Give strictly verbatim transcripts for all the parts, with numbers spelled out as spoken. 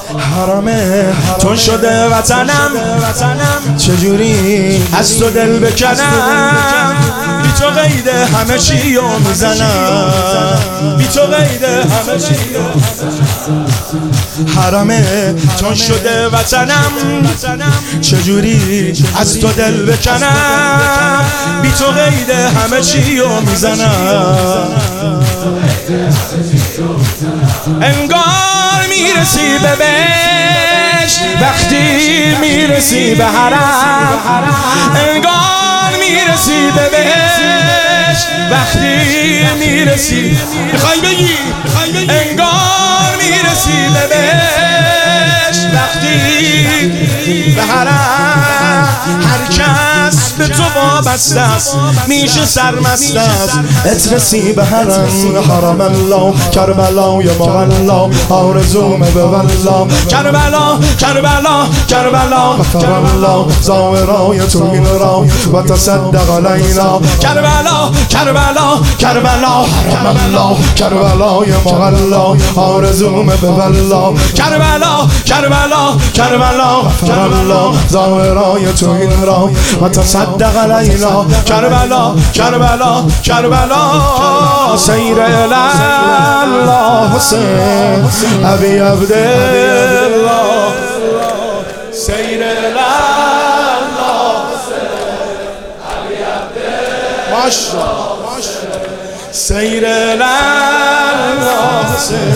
حرامه تو شده وطنم، چجوری از تو دل بکنم؟ بی تو قید همه چی رو میزنم، بی تو قید همه چی رو حرامه تو شده وطنم، چجوری از تو دل بکنم؟ بی تو قید همه چی رو میزنم. انگار میرسی به بهشت وقتی میرسی به حرم، انگار میرسی به بهشت وقتی میرسی، میخوای بگی انگار میرسی به بهشت وقتی به حرم. هر کس به تو وابسته است میشه سرمست است، اترسی به حرم. حرم الله کربلا یا مغلا آرزومه به والله، کربلا کربلا کربلا غفر الله زائرای تو این را و تصدق علینا، کربلا کربلا کربلا حرم الله کربلا یا مغلا آرزومه به والله، کربلا کربلا کربلا غفر الله زائرای تو این را و تصدق علینا، کربلا کربلا کربلا سیر الله حسین ابی عبدالله، سیر الله ابی عبدالله، ماشاءالله سیر الله حسین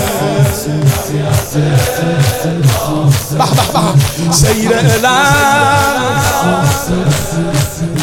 به به به سیر الله